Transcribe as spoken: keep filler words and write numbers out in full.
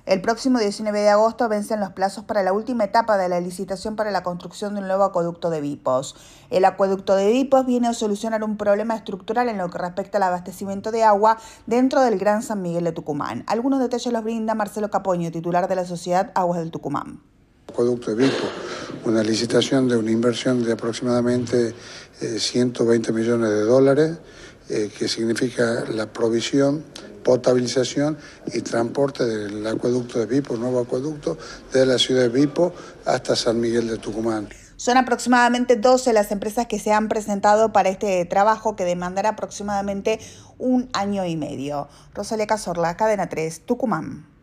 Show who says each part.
Speaker 1: El próximo diecinueve de agosto vencen los plazos para la última etapa de la licitación para la construcción de un nuevo acueducto de Vipos. El acueducto de Vipos viene a solucionar un problema estructural en lo que respecta al abastecimiento de agua dentro del Gran San Miguel de Tucumán. Algunos detalles los brinda Marcelo Capoño, titular de la Sociedad Aguas del Tucumán.
Speaker 2: Acueducto de Vipos, una licitación de una inversión de aproximadamente eh, ciento veinte millones de dólares, eh, que significa la provisión, potabilización y transporte del acueducto de Vipos, nuevo acueducto, de la ciudad de Vipos hasta San Miguel de Tucumán.
Speaker 1: Son aproximadamente doce las empresas que se han presentado para este trabajo que demandará aproximadamente un año y medio. Rosalía Cazorla, Cadena tres, Tucumán.